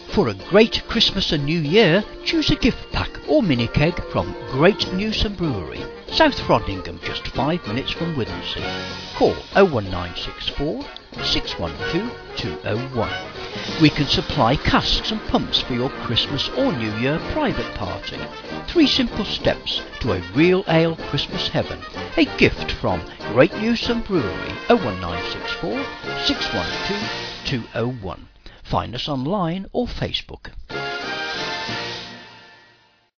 For a great Christmas and New Year, choose a gift pack or mini keg from Great Newson Brewery, South Frodingham, just 5 minutes from Withensea. Call 01964 612 201. We can supply casks and pumps for your Christmas or New Year private party. 3 simple steps to a real ale Christmas heaven. A gift from Great Newson Brewery, 01964 612 201. Find us online or Facebook.